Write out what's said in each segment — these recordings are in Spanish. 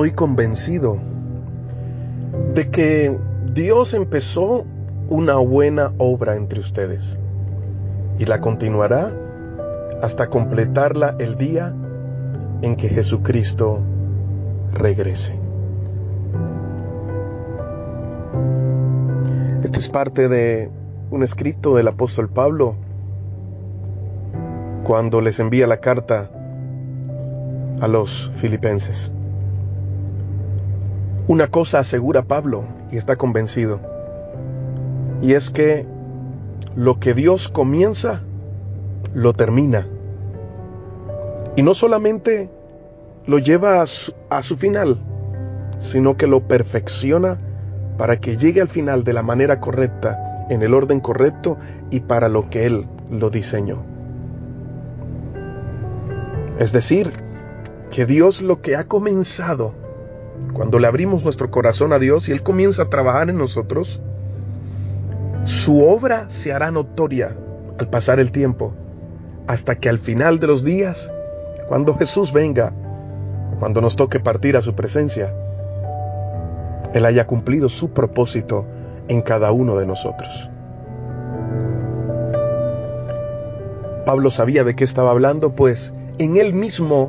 estoy convencido de que Dios empezó una buena obra entre ustedes y la continuará hasta completarla el día en que Jesucristo regrese. Este es parte de un escrito del apóstol Pablo cuando les envía la carta a los filipenses. Una cosa asegura Pablo y está convencido, y es que lo que Dios comienza, lo termina. Y no solamente lo lleva a su final, sino que lo perfecciona para que llegue al final de la manera correcta, en el orden correcto y para lo que Él lo diseñó. Es decir, que Dios lo que ha comenzado, cuando le abrimos nuestro corazón a Dios y Él comienza a trabajar en nosotros, su obra se hará notoria al pasar el tiempo, hasta que al final de los días, cuando Jesús venga, cuando nos toque partir a su presencia, Él haya cumplido su propósito en cada uno de nosotros. Pablo sabía de qué estaba hablando, pues en él mismo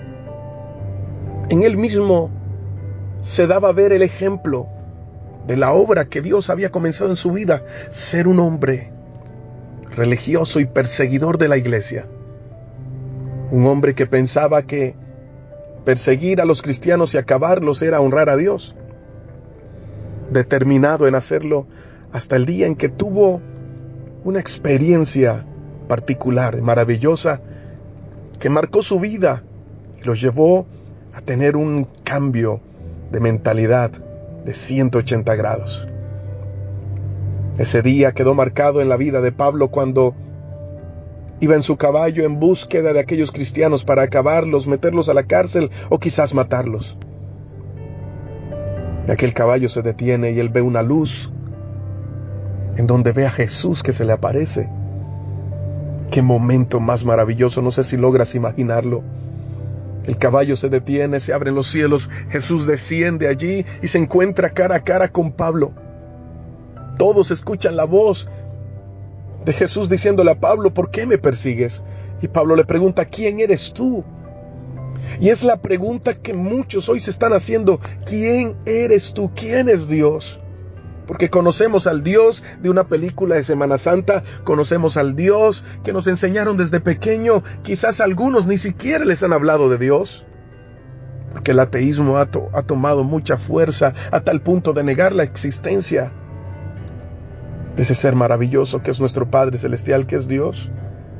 se daba a ver el ejemplo de la obra que Dios había comenzado en su vida, ser un hombre religioso y perseguidor de la iglesia. Un hombre que pensaba que perseguir a los cristianos y acabarlos era honrar a Dios. Determinado en hacerlo hasta el día en que tuvo una experiencia particular, maravillosa, que marcó su vida y lo llevó a tener un cambio de mentalidad de 180 grados. Ese día quedó marcado en la vida de Pablo cuando iba en su caballo en búsqueda de aquellos cristianos para acabarlos, meterlos a la cárcel o quizás matarlos. Y aquel caballo se detiene y él ve una luz en donde ve a Jesús que se le aparece. Qué momento más maravilloso, no sé si logras imaginarlo. El caballo se detiene, se abren los cielos, Jesús desciende allí y se encuentra cara a cara con Pablo. Todos escuchan la voz de Jesús diciéndole a Pablo: ¿por qué me persigues? Y Pablo le pregunta: ¿quién eres tú? Y es la pregunta que muchos hoy se están haciendo: ¿quién eres tú? ¿Quién es Dios? Porque conocemos al Dios de una película de Semana Santa, conocemos al Dios que nos enseñaron desde pequeño, quizás algunos ni siquiera les han hablado de Dios, porque el ateísmo ha tomado mucha fuerza a tal punto de negar la existencia de ese ser maravilloso que es nuestro Padre Celestial, que es Dios.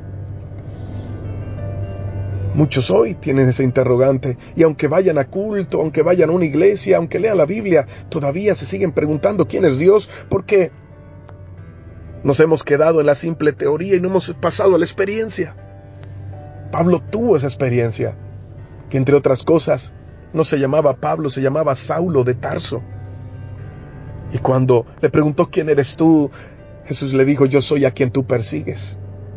Muchos hoy tienen ese interrogante, y aunque vayan a culto, aunque vayan a una iglesia, aunque lean la Biblia, todavía se siguen preguntando quién es Dios, porque nos hemos quedado en la simple teoría y no hemos pasado a la experiencia. Pablo tuvo esa experiencia, que entre otras cosas no se llamaba Pablo, se llamaba Saulo de Tarso. Y cuando le preguntó: ¿quién eres tú?, Jesús le dijo: yo soy a quien tú persigues.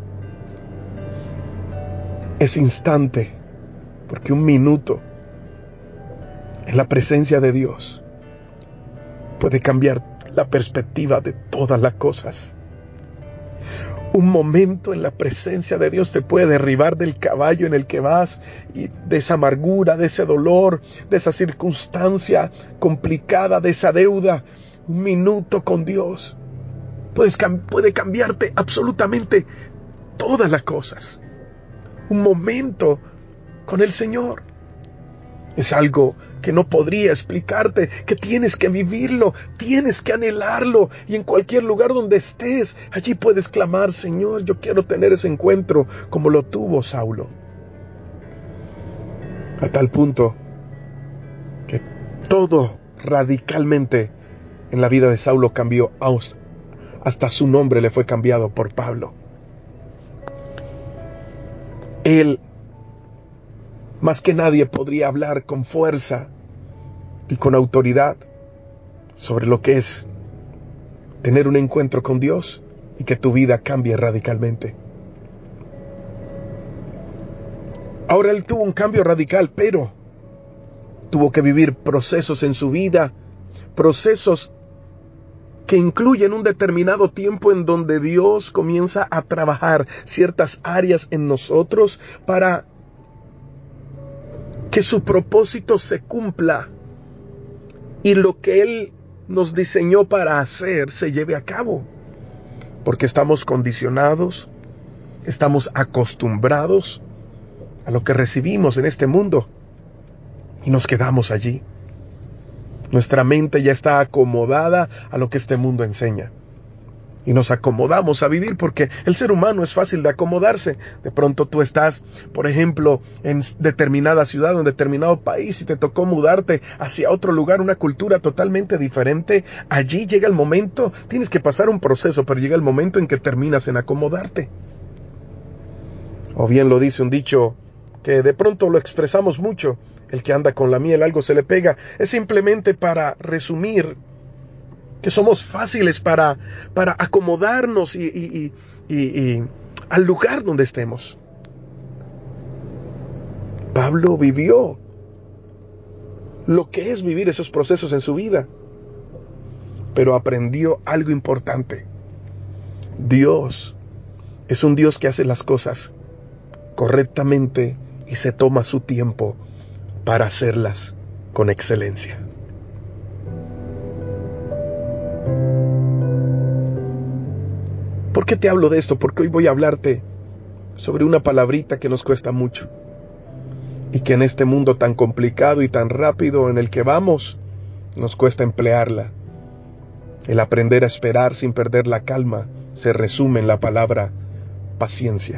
Ese instante, porque un minuto en la presencia de Dios puede cambiar la perspectiva de todas las cosas. Un momento en la presencia de Dios te puede derribar del caballo en el que vas, y de esa amargura, de ese dolor, de esa circunstancia complicada, de esa deuda. Un minuto con Dios puede cambiarte absolutamente todas las cosas. Un momento con el Señor es algo que no podría explicarte, que tienes que vivirlo, tienes que anhelarlo, y en cualquier lugar donde estés, allí puedes clamar: Señor, yo quiero tener ese encuentro como lo tuvo Saulo. A tal punto que todo radicalmente en la vida de Saulo cambió, hasta su nombre le fue cambiado por Pablo. Él, más que nadie, podría hablar con fuerza y con autoridad sobre lo que es tener un encuentro con Dios y que tu vida cambie radicalmente. Ahora él tuvo un cambio radical, pero tuvo que vivir procesos en su vida, procesos que incluyen un determinado tiempo en donde Dios comienza a trabajar ciertas áreas en nosotros para que su propósito se cumpla y lo que Él nos diseñó para hacer se lleve a cabo. Porque estamos condicionados, estamos acostumbrados a lo que recibimos en este mundo y nos quedamos allí. Nuestra mente ya está acomodada a lo que este mundo enseña. Y nos acomodamos a vivir porque el ser humano es fácil de acomodarse. De pronto tú estás, por ejemplo, en determinada ciudad o en determinado país y te tocó mudarte hacia otro lugar, una cultura totalmente diferente. Allí llega el momento, tienes que pasar un proceso, pero llega el momento en que terminas en acomodarte. O bien lo dice un dicho que de pronto lo expresamos mucho: el que anda con la miel algo se le pega. Es simplemente para resumir que somos fáciles para acomodarnos y al lugar donde estemos. Pablo vivió lo que es vivir esos procesos en su vida, pero aprendió algo importante. Dios es un Dios que hace las cosas correctamente y se toma su tiempo para hacerlas con excelencia. ¿Por qué te hablo de esto? Porque hoy voy a hablarte sobre una palabrita que nos cuesta mucho y que en este mundo tan complicado y tan rápido en el que vamos, nos cuesta emplearla. El aprender a esperar sin perder la calma se resume en la palabra paciencia.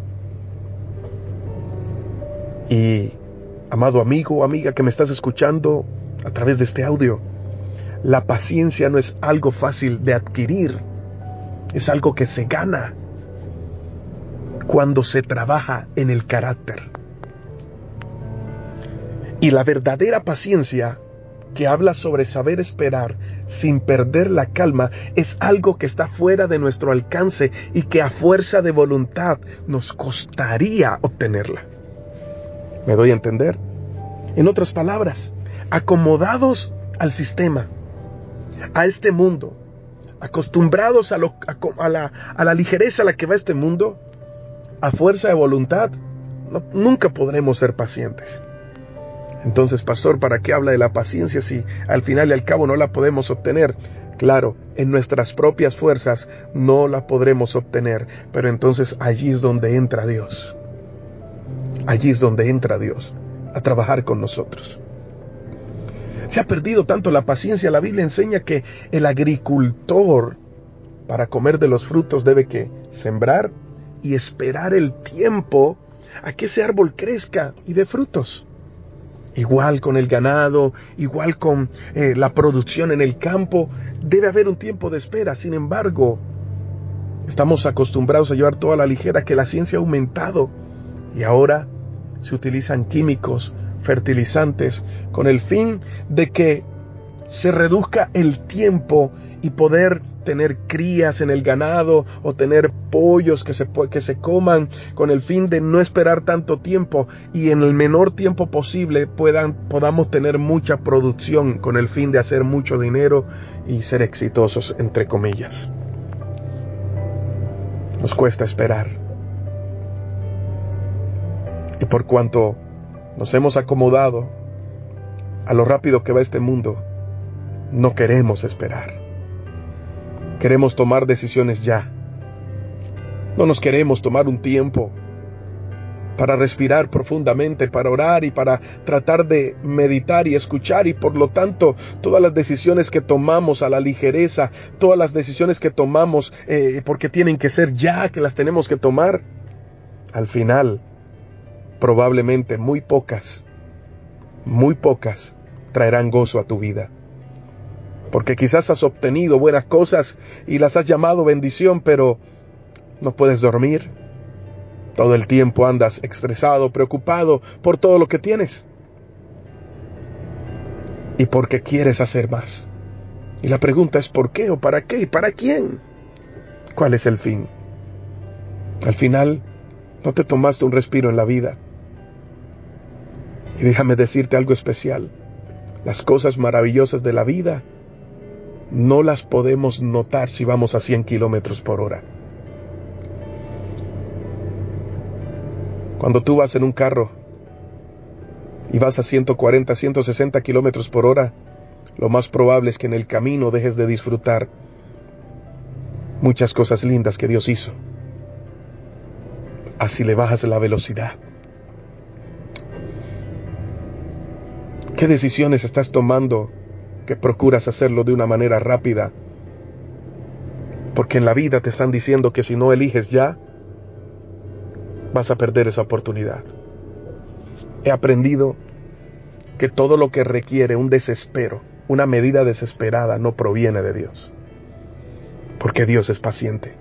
Y, amado amigo o amiga que me estás escuchando a través de este audio, la paciencia no es algo fácil de adquirir, es algo que se gana cuando se trabaja en el carácter. Y la verdadera paciencia, que habla sobre saber esperar sin perder la calma, es algo que está fuera de nuestro alcance y que a fuerza de voluntad nos costaría obtenerla. ¿Me doy a entender? En otras palabras, acomodados al sistema, a este mundo, acostumbrados a la ligereza a la que va este mundo, a fuerza de voluntad, nunca podremos ser pacientes. Entonces, pastor, ¿para qué habla de la paciencia si al final y al cabo no la podemos obtener? Claro, en nuestras propias fuerzas no la podremos obtener, pero entonces allí es donde entra Dios. Allí es donde entra Dios a trabajar con nosotros. Se ha perdido tanto la paciencia. La Biblia enseña que el agricultor, para comer de los frutos, debe que sembrar y esperar el tiempo a que ese árbol crezca y dé frutos. Igual con el ganado, igual con la producción en el campo, debe haber un tiempo de espera. Sin embargo, estamos acostumbrados a llevar toda la ligera que la ciencia ha aumentado y ahora se utilizan químicos, fertilizantes, con el fin de que se reduzca el tiempo y poder tener crías en el ganado o tener pollos que se coman, con el fin de no esperar tanto tiempo y en el menor tiempo posible podamos tener mucha producción, con el fin de hacer mucho dinero y ser exitosos, entre comillas. Nos cuesta esperar. Y por cuanto nos hemos acomodado a lo rápido que va este mundo, no queremos esperar. Queremos tomar decisiones ya. No nos queremos tomar un tiempo para respirar profundamente, para orar y para tratar de meditar y escuchar, y por lo tanto todas las decisiones que tomamos a la ligereza, todas las decisiones que tomamos porque tienen que ser ya, que las tenemos que tomar, al final probablemente muy pocas traerán gozo a tu vida. Porque quizás has obtenido buenas cosas y las has llamado bendición, pero no puedes dormir. Todo el tiempo andas estresado, preocupado por todo lo que tienes. Y porque quieres hacer más. Y la pregunta es ¿por qué o para qué y para quién? ¿Cuál es el fin? Al final, no te tomaste un respiro en la vida. Y déjame decirte algo especial. Las cosas maravillosas de la vida no las podemos notar si vamos a 100 kilómetros por hora. Cuando tú vas en un carro y vas a 140, 160 kilómetros por hora, lo más probable es que en el camino dejes de disfrutar muchas cosas lindas que Dios hizo. Así le bajas la velocidad. ¿Qué decisiones estás tomando que procuras hacerlo de una manera rápida? Porque en la vida te están diciendo que si no eliges ya, vas a perder esa oportunidad. He aprendido que todo lo que requiere un desespero, una medida desesperada, no proviene de Dios. Porque Dios es paciente.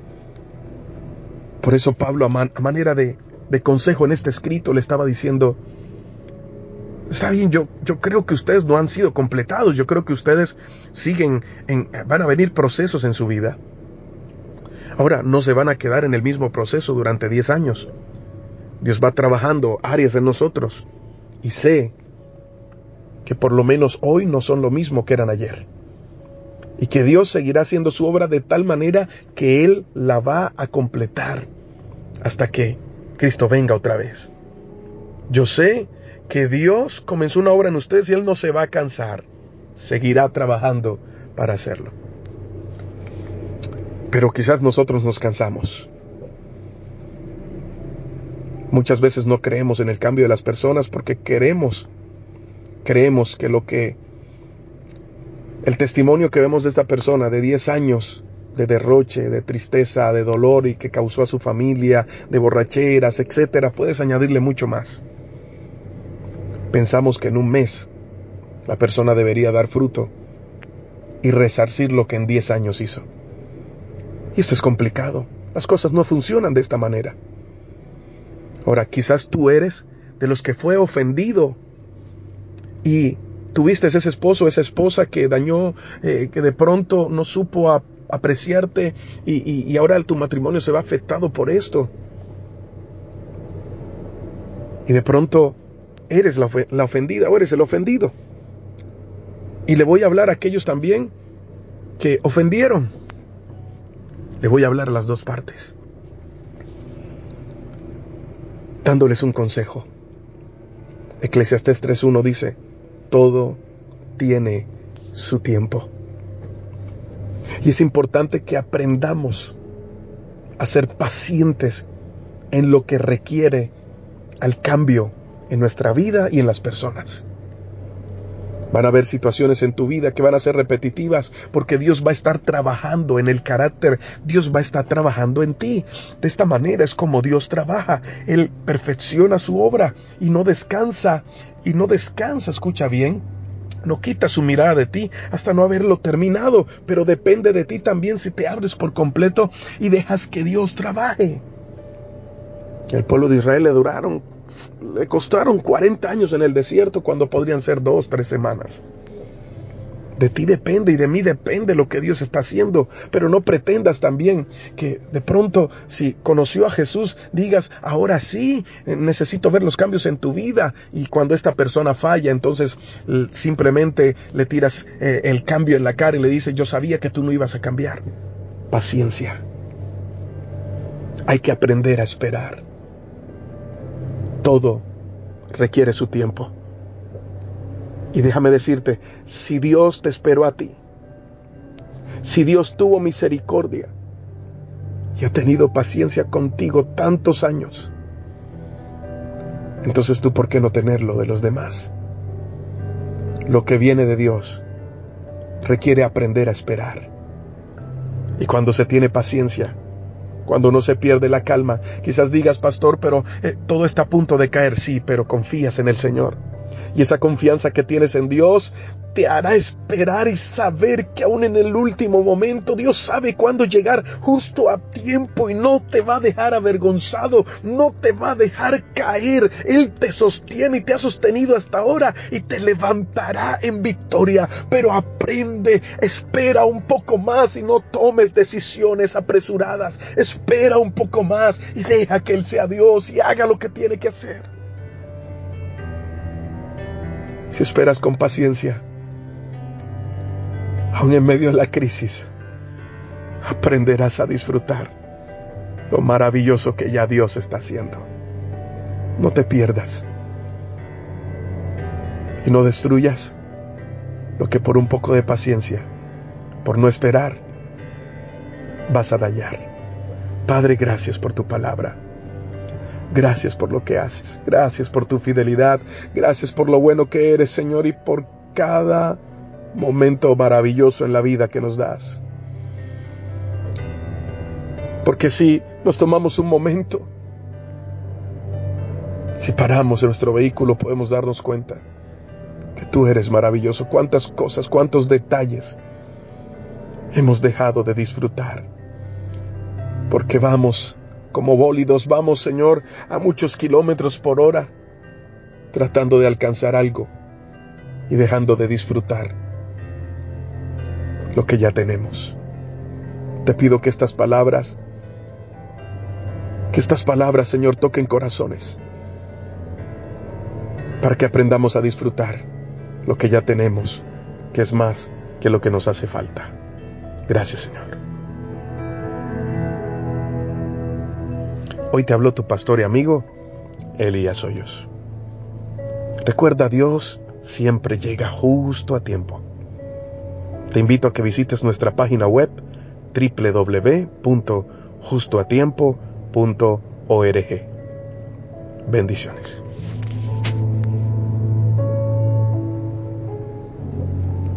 Por eso Pablo, a manera de consejo en este escrito, le estaba diciendo: está bien, yo creo que ustedes no han sido completados, yo creo que ustedes van a venir procesos en su vida. Ahora, no se van a quedar en el mismo proceso durante 10 años. Dios va trabajando áreas en nosotros, y sé que por lo menos hoy no son lo mismo que eran ayer. Y que Dios seguirá haciendo su obra de tal manera que Él la va a completar hasta que Cristo venga otra vez. Yo sé que Dios comenzó una obra en ustedes y Él no se va a cansar. Seguirá trabajando para hacerlo. Pero quizás nosotros nos cansamos. Muchas veces no creemos en el cambio de las personas porque creemos que el testimonio que vemos de esta persona de 10 años de derroche, de tristeza, de dolor y que causó a su familia, de borracheras, etcétera, puedes añadirle mucho más. Pensamos que en un mes la persona debería dar fruto y resarcir lo que en 10 años hizo. Y esto es complicado. Las cosas no funcionan de esta manera. Ahora, quizás tú eres de los que fue ofendido y tuviste ese esposo o esa esposa que dañó, que de pronto no supo apreciarte y ahora tu matrimonio se va afectado por esto. Y de pronto eres la ofendida o eres el ofendido. Y le voy a hablar a aquellos también que ofendieron. Le voy a hablar a las dos partes, dándoles un consejo. Eclesiastés 3:1 dice: todo tiene su tiempo. Y es importante que aprendamos a ser pacientes en lo que requiere al cambio en nuestra vida y en las personas. Van a haber situaciones en tu vida que van a ser repetitivas porque Dios va a estar trabajando en el carácter, Dios va a estar trabajando en ti. De esta manera es como Dios trabaja. Él perfecciona su obra y no descansa, escucha bien. No quita su mirada de ti hasta no haberlo terminado, pero depende de ti también si te abres por completo y dejas que Dios trabaje. El pueblo de Israel le costaron 40 años en el desierto cuando podrían ser 2, 3 semanas. De ti depende y de mí depende lo que Dios está haciendo, pero no pretendas también que de pronto si conoció a Jesús digas: ahora sí, necesito ver los cambios en tu vida, y cuando esta persona falla entonces simplemente le tiras el cambio en la cara y le dices: yo sabía que tú no ibas a cambiar. Paciencia. Hay que aprender a esperar. Todo requiere su tiempo. Y déjame decirte, si Dios te esperó a ti, si Dios tuvo misericordia y ha tenido paciencia contigo tantos años, entonces tú, ¿por qué no tenerlo de los demás? Lo que viene de Dios requiere aprender a esperar. Y cuando se tiene paciencia, cuando no se pierde la calma, quizás digas: pastor, pero todo está a punto de caer. Sí, pero confías en el Señor. Y esa confianza que tienes en Dios te hará esperar y saber que aún en el último momento Dios sabe cuándo llegar justo a tiempo y no te va a dejar avergonzado, no te va a dejar caer. Él te sostiene y te ha sostenido hasta ahora y te levantará en victoria. Pero aprende, espera un poco más y no tomes decisiones apresuradas. Espera un poco más y deja que Él sea Dios y haga lo que tiene que hacer. si esperas con paciencia, aún en medio de la crisis, aprenderás a disfrutar lo maravilloso que ya Dios está haciendo. No te pierdas y no destruyas lo que por un poco de paciencia, por no esperar, vas a dañar. Padre, gracias por tu palabra. Gracias por lo que haces. Gracias por tu fidelidad. Gracias por lo bueno que eres, Señor, y por cada momento maravilloso en la vida que nos das. Porque si nos tomamos un momento, si paramos en nuestro vehículo, podemos darnos cuenta que tú eres maravilloso. Cuántas cosas, cuántos detalles hemos dejado de disfrutar. Porque vamos como bólidos, vamos, Señor, a muchos kilómetros por hora, tratando de alcanzar algo y dejando de disfrutar lo que ya tenemos. Te pido que estas palabras, Señor, toquen corazones, para que aprendamos a disfrutar lo que ya tenemos, que es más que lo que nos hace falta. Gracias, Señor. Hoy te habló tu pastor y amigo, Elías Hoyos. Recuerda, Dios siempre llega justo a tiempo. Te invito a que visites nuestra página web www.justoatiempo.org. Bendiciones.